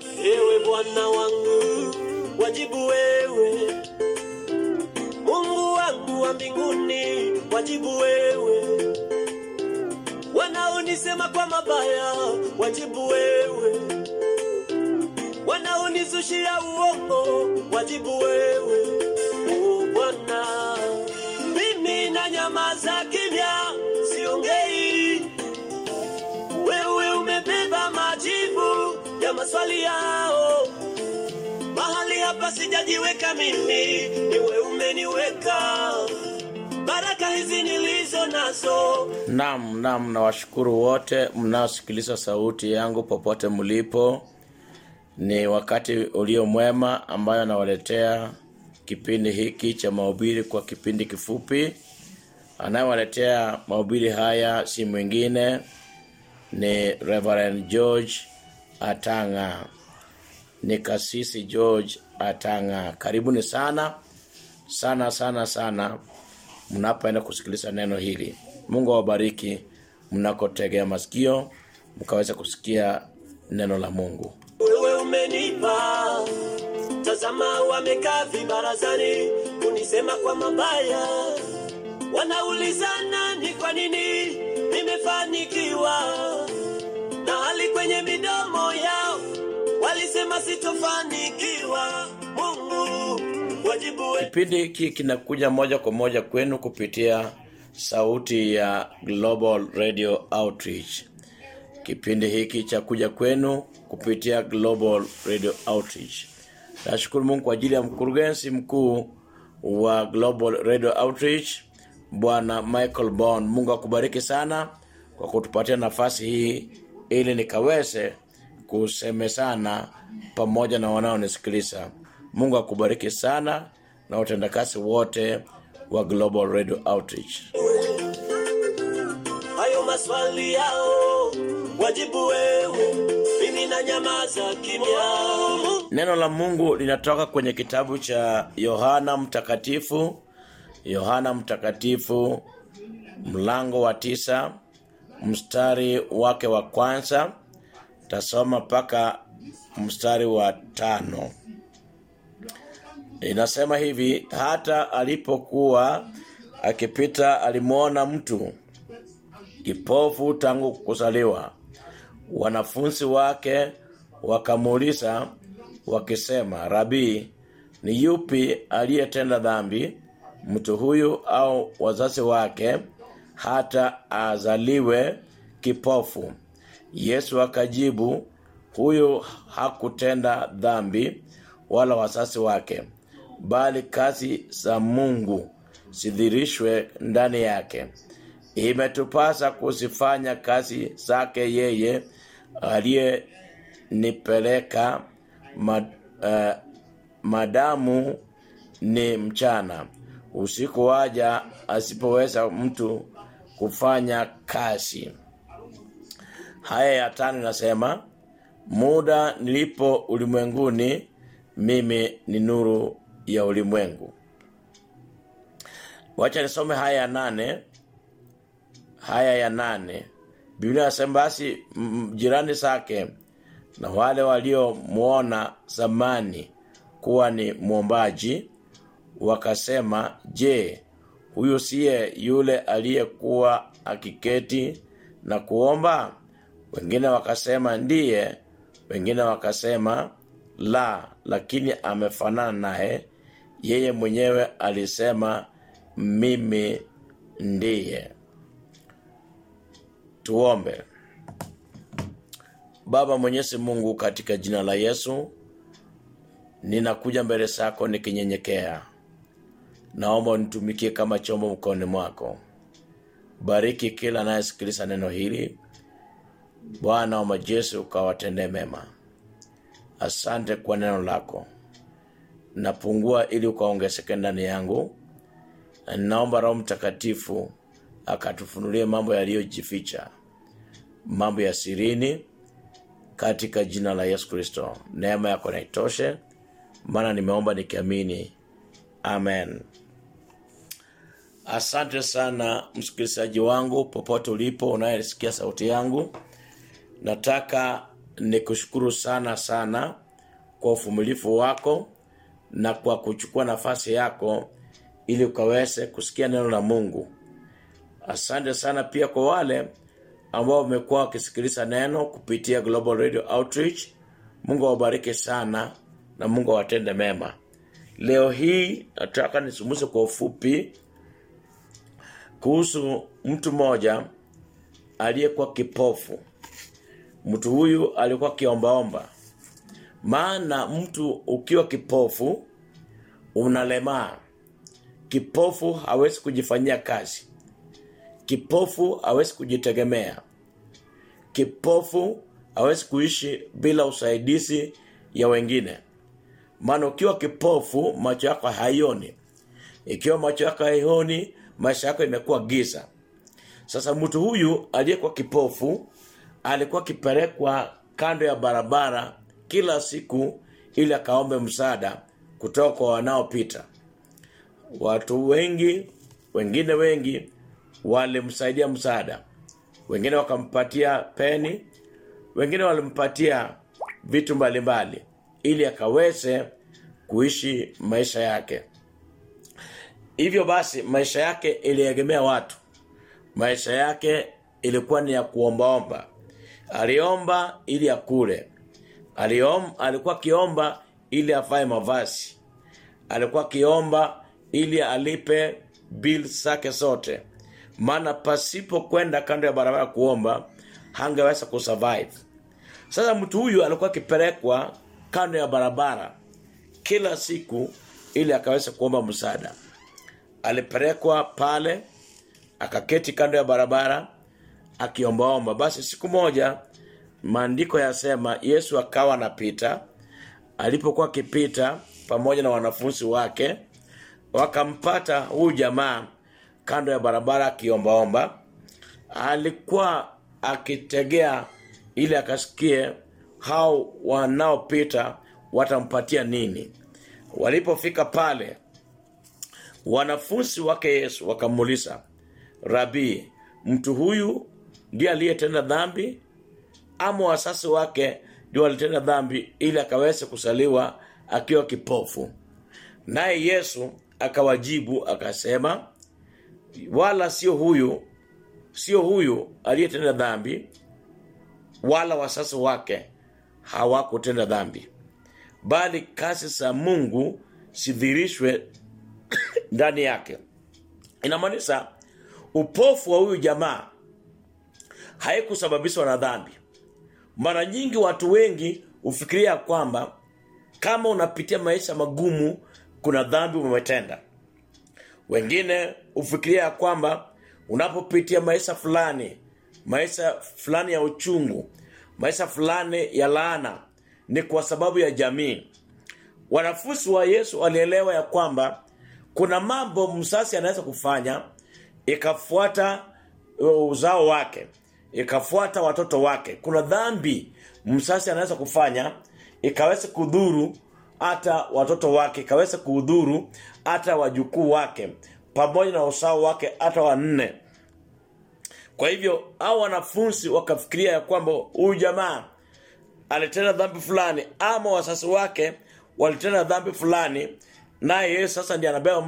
Ewe Bwana wangu, wajibu wewe. Mungu wangu wa mbinguni, wajibu wewe. Wanaonisema kwa mabaya, wajibu wewe. Wanaonizushia uongo, wajibu wewe. Oh Bwana, mimi na nyamaza kimya, siongei. Wewe umebeba majibu ya maswali yao. Mahali hapa sijajiweka mimi, niwe umeniweka. Baraka hizi nilizo nazo. Naam, nawashukuru wote mnaosikiliza sauti yangu popote mlipo. Ni wakati ulio mwema ambayo nawaletea kipindi hiki cha mahubiri kwa kipindi kifupi. Anayewaletea mahubiri haya si mwingine ni Reverend George Atanga. Ni kasisi George Atanga. Karibuni sana mnapoenda kusikiliza neno hili. Mungu awabariki mnakotegea masikio mkaweza kusikia neno la Mungu. Wewe umenipa, tazama wamekaa vibarazani kunisema kwa mabaya. Wanaulizana ni kwa nini nimefanikiwa, na hali kwenye midomo yao walisema sitofanikiwa. Mungu, wajibu wewe. Kipindi hiki kinakuja moja kwa moja kwenu kupitia sauti ya Global Radio Outreach. Kipindi hiki cha kuja kwenu kupitia Global Radio Outreach. Nashukuru Mungu kwa ajili ya mkurugenzi mkuu wa Global Radio Outreach, Bwana Michael Bond. Mungu akubariki sana kwa kutupatia nafasi hii ili nikaweze kusemezana pamoja na wanaonisikiliza. Mungu akubariki sana na utendakazi wote wa Global Radio Outreach. Hayo maswali yao, wajibu wewe. Mimi na nyamaza kimya. Neno la Mungu linatoka kwenye kitabu cha Yohana Mtakatifu mlango wa 9 mstari wake wa kwanza. Tasoma paka mstari wa 5. Inasema hivi: hata alipokuwa akipita alimuona mtu kipofu tangu kuzaliwa. Wanafunzi wake wakamuuliza wakisema, Rabi, ni yupi aliyetenda dhambi, mtu huyu au wazazi wake, hata azaliwe kipofu? Yesu akajibu, huyu hakutenda dhambi wala wazazi wake, bali kazi za Mungu zidhihirishwe ndani yake. Imetupasa kuzifanya kazi zake yeye aliyenipeleka madamu ni mchana. Usiku waja asipoweza mtu kufanya kazi. Haya ya 5 nasema, muda nilipo ulimwenguni, mimi ni nuru ya ulimwengu. Wacha nisome haya ya 8. Haya ya 8. Biblia inasema, basi jirani zake na wale waliomuona zamani kuwa ni muombaji wakasema, je, huyu siye yule aliyekuwa akiketi na kuomba? Wengine wakasema ndiye, wengine wakasema la, lakini amefanana naye. Yeye mwenyewe alisema, mimi ndiye. Tuombe. Baba Mwenyezi Mungu, katika jina la Yesu ninakuja mbele zako nikinyenyekea. Naomba unitumikie kama chombo mkononi mwako. Bariki kila anayesikiliza neno hili. Bwana wa majeshi, ukawatendee mema. Asante kwa neno lako. Napungua ili ukaongezeke ndani yangu. Na ninaomba Roho Mtakatifu akatufunulie mambo yaliyojificha, mambo ya sirini, katika jina la Yesu Kristo. Neema yako na itoshe, maana nimeomba nikiamini. Amen. Asante sana msikilizaji wangu popote ulipo unayesikia sauti yangu. Nataka nikushukuru sana sana kwa uvumilivu wako na kwa kuchukua nafasi yako ili ukaweze kusikia neno la Mungu. Asante sana pia kwa wale ambao wamekuwa wakisikiliza neno kupitia Global Radio Outreach. Mungu awabariki sana na Mungu awatende mema. Leo hii nataka nisumuze kwa ufupi kuhusu mtu mmoja aliyekuwa kipofu. Mtu huyu alikuwa kiombaomba. Maana mtu ukiwa kipofu unalemaa. Kipofu hawezi kujifanyia kazi. Kipofu hawezi kujitegemea. Kipofu hawezi kuishi bila usaidizi ya wengine. Maana ukiwa kipofu macho yako haioni. Ikiwa macho yako haioni, maisha yako imekuwa giza. Sasa mtu huyu aliyekuwa kipofu alikuwa kipelekwa kando ya barabara kila siku ili akaombe msaada kutoka kwa wanaopita. Watu wengine wengi walimsaidia msaada. Wengine wakampatia peni, wengine walimpatia vitu mbalimbali ili akaweze kuishi maisha yake. Hivyo basi maisha yake iliegemea watu. Maisha yake ilikuwa ni ya kuombaomba. Aliomba ili akule. Alikuwa kiomba ili avae mavazi. Alikuwa kiomba ili alipe bills zake zote. Maana pasipo kwenda kando ya barabara kuomba hangeweza kusurvive. Sasa mtu huyu alikuwa kipelekwa kando ya barabara kila siku ili akaweze kuomba msaada. Alipelekwa pale akaketi kando ya barabara akiombaomba. Basi siku moja maandiko yasema Yesu akawa anapita. Alipokuwa akipita pamoja na wanafunzi wake, wakampata huyu jamaa kando ya barabara akiombaomba. Alikuwa akitegea ili akasikie hao wanaopita watampatia nini. Walipofika pale, wanafunzi wake Yesu wakamuuliza, Rabi, mtu huyu ndiye aliyetenda dhambi ama wazazi wake ndio walitenda dhambi ili akaweze kusaliwa akiwa kipofu? Naye Yesu akawajibu akasema, wala sio huyu aliyetenda dhambi, wala wazazi wake hawakutenda dhambi, bali kazi za Mungu sidhirishwe ndani yake. Inamaanisha upofu wa huyu jamaa haikusababishwa na dhambi. Mara nyingi watu wengi ufikiria kwamba kama unapitia maisha magumu kuna dhambi umetenda. Wengine ufikiria kwamba unapopitia maisha fulani ya uchungu, maisha fulani ya laana, ni kwa sababu ya jamii. Wanafunzi wa Yesu walielewa ya kwamba kuna mambo mzazi anaweza kufanya ikafuata uzao wake, ikafuata watoto wake. Kuna dhambi mzazi anaweza kufanya ikaweza kudhuru hata watoto wake, ikaweza kudhuru hata wajukuu wake, pamoja na uzao wake hata wanne. Kwa hivyo hao wanafunzi wakafikiria ya kwamba huyu jamaa alitenda dhambi fulani ama wazazi wake walitenda dhambi fulani, naye Yesu sasa ndiye anabeba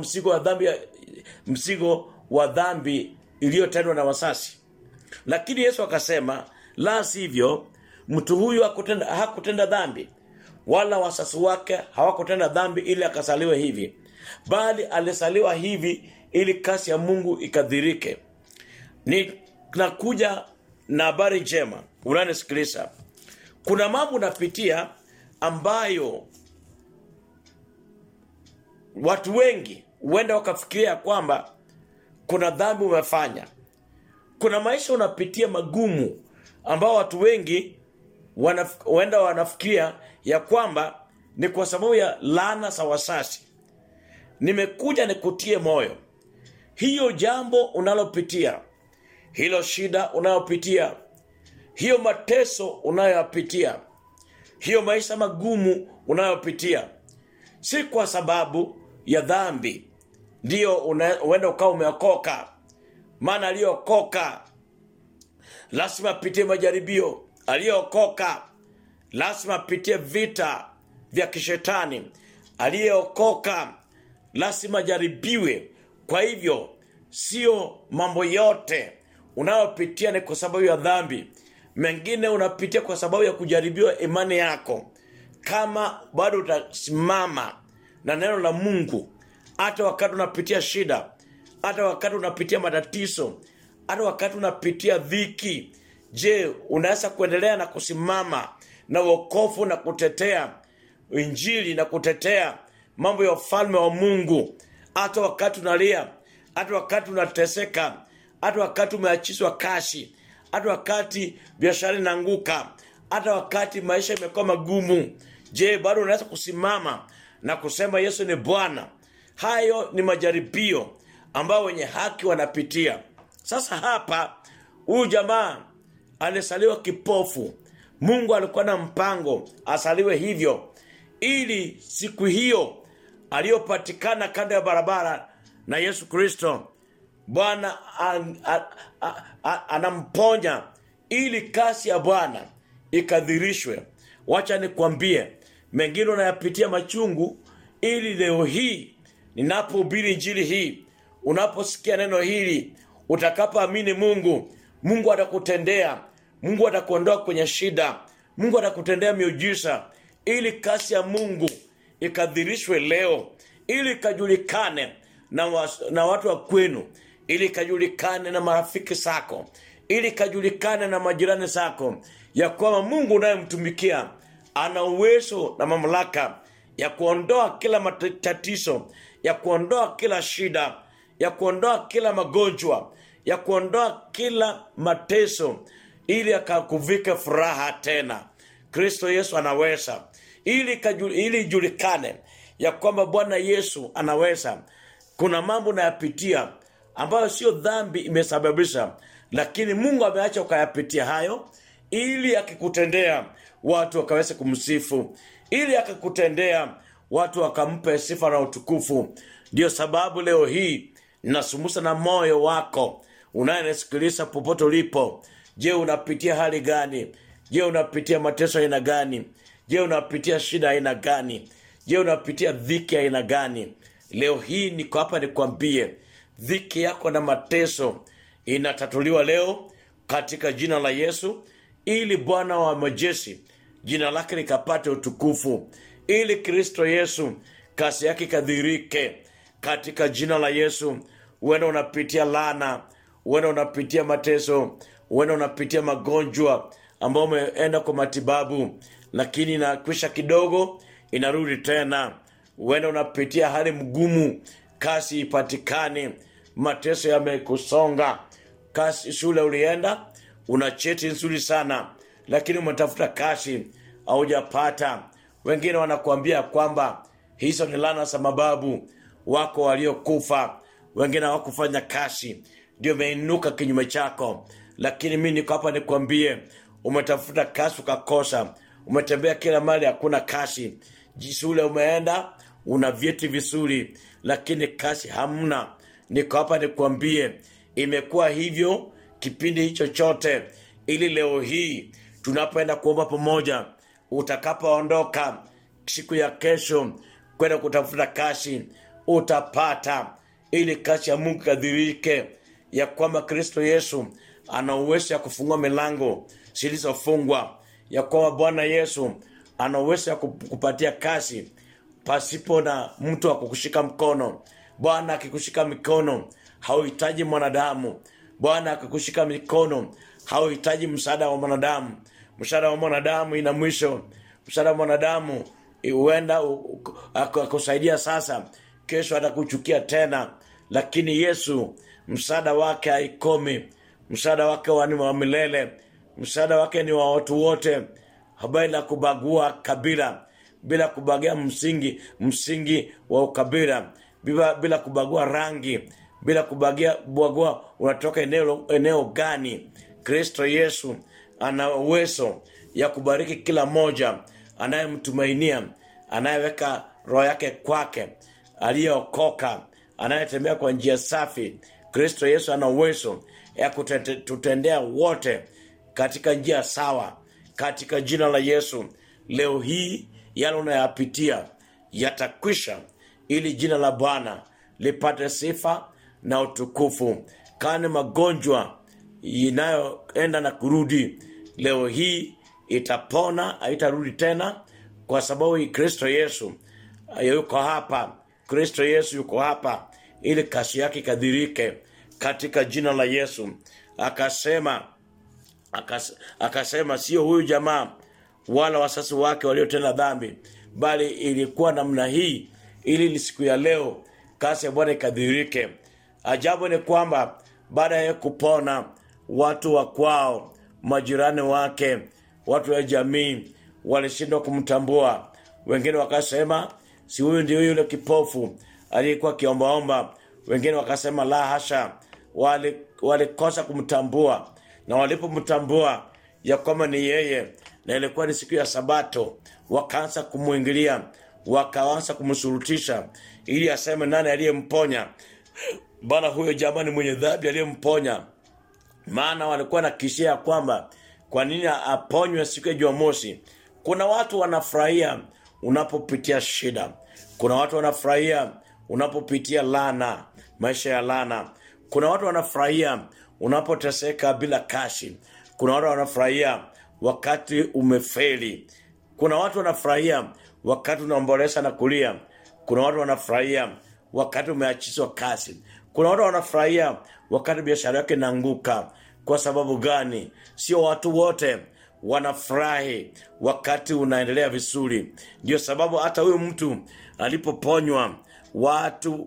mzigo wa dhambi iliyotendwa na wazazi. Lakini Yesu akasema, la sivyo, mtu huyu hakutenda dhambi, wala wazazi wake hawakutenda dhambi ili akasaliwe hivi, bali alisaliwa hivi ili kazi ya Mungu ikadhirike. Nakuja na habari njema. Unanisikiliza? Kuna mambo unapitia ambayo watu wengi huenda wakafikiria kwamba kuna dhambi umefanya. Kuna maisha unapitia magumu ambao watu wengi huenda wanafikiria ya kwamba ni kwa sababu ya laana za wazazi. Nimekuja nikutie moyo. Hiyo jambo unalopitia, hilo shida unayopitia, hiyo mateso unayopitia, hiyo maisha magumu unayopitia, si kwa sababu ya dhambi ndio uenda ukawa umeokoka. Maana aliyokoka lazima apitie majaribio. Aliyokoka lazima apitie vita vya kishetani. Aliyeokoka lazima jaribiwe. Kwa hivyo sio mambo yote unayopitia ni kwa sababu ya dhambi. Mengine unapitia kwa sababu ya kujaribiwa imani yako. Kama bado utasimama na neno la Mungu, hata wakati unapitia shida, hata wakati unapitia matatizo, hata wakati unapitia dhiki, je, unaweza kuendelea na kusimama na wokovu na kutetea injili na kutetea mambo ya ufalme wa Mungu, hata wakati unalia, hata wakati unateseka, hata wakati umeachishwa kazi, hata wakati biashara inaanguka, hata wakati maisha yamekuwa magumu? Je, bado unaweza kusimama na kusema Yesu ni Bwana? Hayo ni majaribio ambao wenye haki wanapitia. Sasa hapa huyu jamaa alisaliwa kipofu. Mungu alikuwa na mpango asaliwe hivyo, ili siku hiyo aliyopatikana kando ya barabara na Yesu Kristo, Bwana anamponya ili kasi ya Bwana ikadhirishwe. Wacha nikwambie, mengine unayapitia machungu, ili leo hii ninapohubiri injili hii, unaposikia neno hili, utakapoamini Mungu, Mungu atakutendea, Mungu atakuondoa kwenye shida, Mungu atakutendea miujiza, ili kasi ya Mungu ikadhirishwe leo, ili kajulikane na watu wa kwenu, ili kajulikane na marafiki zako, ili kajulikane na majirani zako, ya kwamba Mungu unayemtumikia ana uwezo na mamlaka ya kuondoa kila matatizo, ya kuondoa kila shida, ya kuondoa kila magonjwa, ya kuondoa kila mateso, ili akakuvike furaha tena. Kristo Yesu anaweza. Ili ijulikane ya kwamba Bwana Yesu anaweza. Kuna mambo unayapitia ambayo sio dhambi imesababisha, lakini Mungu ameacha ukayapitia hayo, ili akikutendea watu wakaweze kumsifu, ili akikutendea watu wakampe sifa na utukufu. Ndio sababu leo hii ninasumusa na moyo wako unayenisikiliza popote ulipo. Je, unapitia hali gani? Je, unapitia mateso aina gani? Je, unapitia shida aina gani? Je, unapitia dhiki aina gani? Leo hii niko hapa nikwambie, dhiki yako na mateso inatatuliwa leo katika jina la Yesu, ili Bwana wa majeshi jina lake likapate utukufu, ili Kristo Yesu kasi yake kadhirike katika jina la Yesu. Uenda unapitia laana, uenda unapitia mateso, uenda unapitia magonjwa ambao umeenda kwa matibabu, lakini inakwisha kidogo inarudi tena. Uenda unapitia hali mgumu, kasi ipatikane, mateso yamekusonga. Kasi shule ulienda, una cheti nzuri sana, lakini umetafuta kazi haujapata. Wengine wanakuambia kwamba hizo ni laana za mababu wako waliokufa. Wengine hawakufanya kazi, ndio umeinuka kinyume chako. Lakini mimi niko hapa nikwambie, umetafuta kazi ukakosa, umetembea kila mahali hakuna kazi. Shule umeenda, una vyeti vizuri, lakini kazi hamna. Niko hapa nikwambie, imekuwa hivyo kipindi hicho chote, ili leo hii tunapoenda kuomba pamoja, utakapoondoka siku ya kesho kwenda kutafuta kazi, utapata, ili kazi ya Mungu kadhirike, ya kwamba Kristo Yesu ana uwezo ya kufungua milango zilizofungwa, ya kwamba Bwana Yesu ana uwezo ya kupatia kazi pasipo na mtu wa kukushika mkono. Bwana akikushika mikono hauhitaji mwanadamu. Bwana akikushika mikono hauhitaji msaada wa mwanadamu. Msaada wa mwanadamu ina mwisho. Msaada wa mwanadamu huenda akusaidia sasa, kesho atakuchukia tena. Lakini Yesu, msaada wake haikomi. Msaada wake ni wa milele. Msaada wake ni wa watu wote, bila kubagua kabila, bila kubagia msingi wa ukabila, bila kubagua rangi, bila kubagua unatoka eneo gani. Kristo Yesu ana uwezo ya kubariki kila moja anayemtumainia, anayeweka roho yake kwake, aliyeokoka, anayetembea kwa njia safi. Kristo Yesu ana uwezo ya kututendea wote katika njia sawa, katika jina la Yesu. leo hii yale unayapitia yatakwisha, ili jina la Bwana lipate sifa na utukufu. Kani magonjwa inayoenda na kurudi, leo hii itapona, haitarudi tena, kwa sababu Kristo Yesu yuko hapa. Kristo Yesu yuko hapa ili kasi yake kadhirike katika jina la Yesu. Akasema sio huyu jamaa wala wasasi wake waliotenda dhambi, bali ilikuwa namna hii ili siku ya leo kasi ya Bwana ikadhirike. Ajabu ni kwamba baada ya kupona, watu wa kwao, majirani wake, watu wa jamii walishindwa kumtambua. Wengine wakasema si huyu ndio yule kipofu aliyekuwa kiombaomba. Wengine wakasema la hasha. Walikosa kumtambua, na walipomtambua ya kwamba ni yeye na ilikuwa ni siku ya Sabato, wakaanza kumuingilia, wakaanza kumshurutisha ili aseme nani aliyemponya. Bwana, huyo jamani mwenye dhambi aliyemponya. Maana walikuwa na kishia kwamba kwa nini aponywe siku ya Jumamosi. Kuna watu wanafurahia unapopitia shida. Kuna watu wanafurahia unapopitia laana, maisha ya laana. Kuna watu wanafurahia unapoteseka bila kashi. Kuna watu wanafurahia wakati umefeli. Kuna watu wanafurahia wakati unaomboleza na kulia. Kuna watu wanafurahia wakati umeachishwa kazi. Kuna watu wanafurahia wakati biashara yake inaanguka. Kwa sababu gani? Sio watu wote wanafurahi wakati unaendelea vizuri. Ndio sababu hata huyu mtu alipoponywa, watu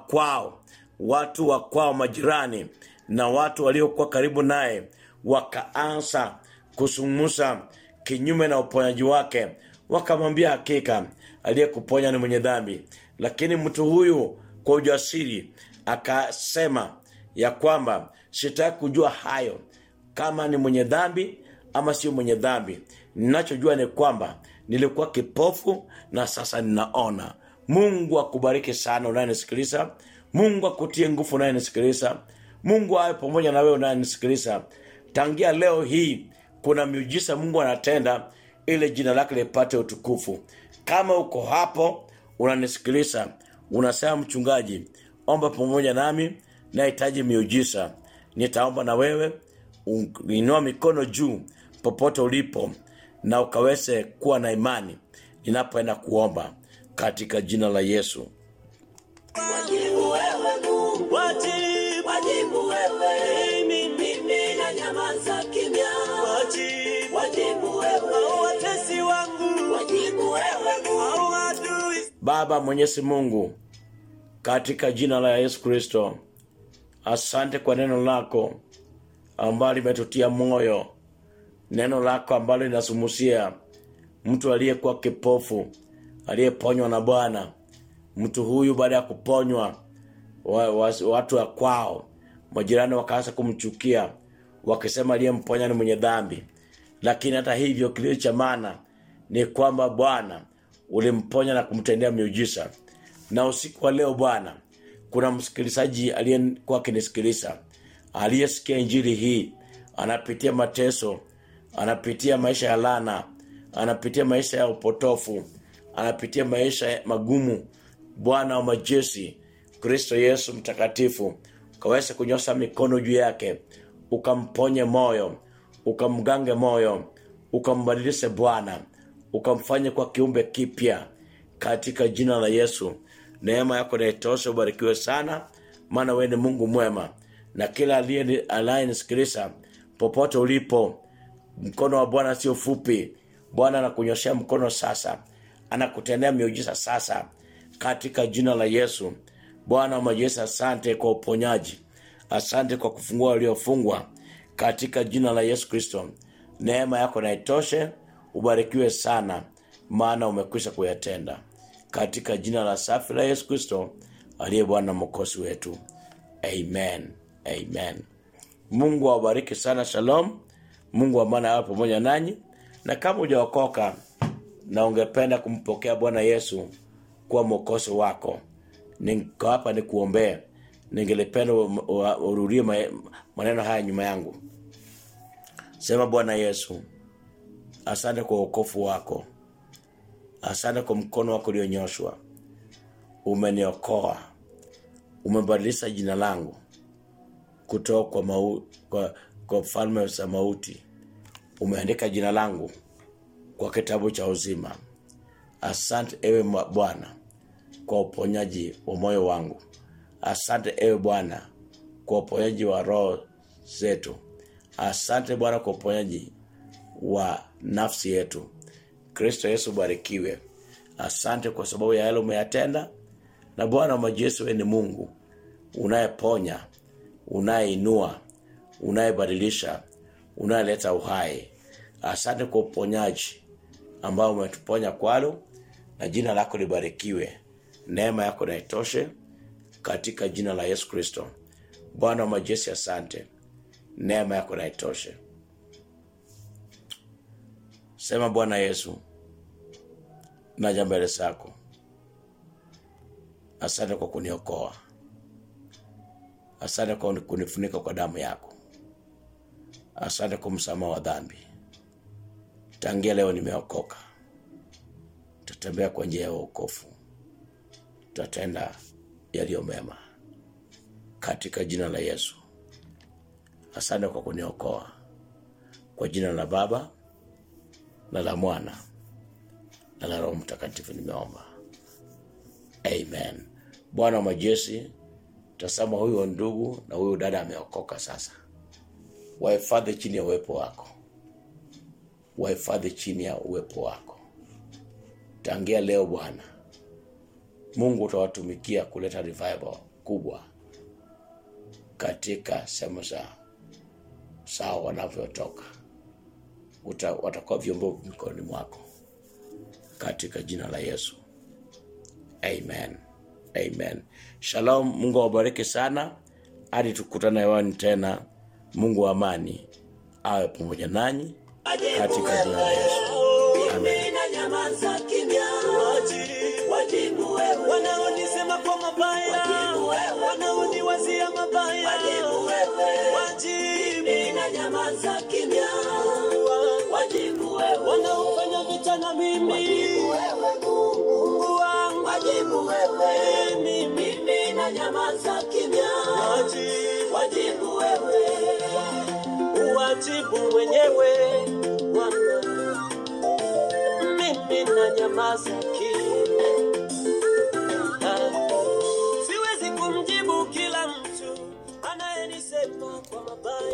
wa kwao majirani na watu waliokuwa karibu naye wakaanza kusumusa kinyume na uponyaji wake. Wakamwambia hakika aliyekuponya ni mwenye dhambi. Lakini mtu huyu kwa ujasiri akasema ya kwamba sitaki kujua hayo, kama ni mwenye dhambi ama sio mwenye dhambi. Ninachojua ni kwamba nilikuwa kipofu na sasa ninaona. Mungu akubariki sana unayenisikiliza. Mungu akutie nguvu unayenisikiliza. Mungu awe pamoja na wewe unayenisikiliza. Tangia leo hii kuna miujiza Mungu anatenda ili jina lake lipate utukufu. Kama uko hapo unanisikiliza, unasema mchungaji, omba pamoja nami, nahitaji miujiza. Nitaomba na wewe. Inua mikono juu popote ulipo na ukaweze kuwa na imani ninapoenda kuomba katika jina la Yesu. Wajibu wewe Mungu, wajibu wewe, mimi na nyamaza kimya. Wajibu wewe, watesi wangu, wajibu wewe Mungu, adui. Baba Mwenyezi Mungu, katika jina la Yesu Kristo, asante kwa neno lako ambalo limetutia moyo. Neno lako ambalo linasumusia mtu aliyekuwa kipofu, aliyeponywa na Bwana. Mtu huyu baada ya kuponywa, watu wa kwao, majirani wakaanza kumchukia, wakisema aliyemponya ni mwenye dhambi. Lakini hata hivyo kilio cha maana ni kwamba Bwana ulimponya na kumtendea miujiza. Na usiku wa leo Bwana, kuna msikilizaji aliyekuwa akinisikiliza, aliyesikia injili hii, anapitia mateso, anapitia maisha ya laana, anapitia maisha ya upotofu, anapitia maisha magumu. Bwana wa majeshi, Kristo Yesu mtakatifu, kaweze kunyosha mikono juu yake, ukamponye moyo, ukamgange moyo, ukambadilishe Bwana, ukamfanye kwa kiumbe kipya katika jina la Yesu. Neema yako na itoshe. Ubarikiwe sana, maana wewe ni Mungu mwema. Na kila aliyenisikiliza popote ulipo, mkono wa Bwana sio fupi. Bwana anakunyoshea mkono sasa, anakutendea miujiza sasa katika jina la Yesu. Bwana wa majeshi, asante kwa uponyaji. Asante kwa kufungua waliofungwa katika jina la Yesu Kristo. Neema yako na itoshe. Ubarikiwe sana, maana umekwisha kuyatenda katika jina la safi la Yesu Kristo aliye Bwana na Mwokozi wetu. Amen. Amen. Mungu awabariki sana. Shalom. Mungu wa maana awe pamoja nanyi. Na kama hujaokoka na ungependa kumpokea Bwana Yesu kuwa Mwokozi wako, niko hapa nikuombee. Ningelipenda urudie maneno haya nyuma yangu. Sema: Bwana Yesu, asante kwa wokovu wako. Asante kwa mkono wako ulionyoshwa. Umeniokoa. Umebadilisha jina langu kutoka kwa falme za mauti. Umeandika jina langu kwa kitabu cha uzima. Asante ewe Bwana kwa uponyaji wa moyo wangu. Asante ewe Bwana kwa uponyaji wa roho zetu. Asante Bwana kwa uponyaji wa nafsi yetu. Kristo Yesu barikiwe. Asante kwa sababu ya yale umeyatenda. Na Bwana wa majeshi, wewe ni Mungu unayeponya, unayeinua, unayebadilisha, unayeleta uhai. Asante kwa uponyaji ambao umetuponya kwalo, na jina lako libarikiwe. Neema yako na itoshe katika jina la Yesu Kristo. Bwana wa majeshi, asante. Neema yako na itoshe. Sema, Bwana Yesu, naja mbele zako. Asante kwa kuniokoa. Asante kwa kunifunika kwa damu yako. Asante kwa msamaha wa dhambi. Tangia leo nimeokoka. Tutatembea kwa njia ya wokovu. Tutatenda yaliyo mema katika jina la Yesu. Asante kwa kuniokoa. Kwa jina la Baba na la Mwana na la Roho Mtakatifu nimeomba. Amen. Bwana wa majeshi, tazama huyu ndugu na huyu dada ameokoka sasa. Wahifadhi chini ya uwepo wako. Wahifadhi chini ya uwepo wako. Tangia leo Bwana, Mungu utawatumikia kuleta revival kubwa katika sehemu zao wanavyotoka. Watakuwa vyombo mikononi mwako katika jina la Yesu. Amen. Amen. Shalom. Mungu awabariki sana. Hadi tukutane hewani tena. Mungu wa amani awe pamoja nanyi katika jina la Yesu. Amen. Wajibu wewe, wanaonisema kwa mabaya, wanaoniwazia mabaya, wajibu wewe, wajibu na nyamaza kimya. Wajibu wewe, wanaofanya vita na mimi, wajibu wewe Mungu wangu, wajibu wewe, mimi na nyamaza kimya. Wajibu wewe, wajibu mwenyewe Bwana, mimi na nyamaza.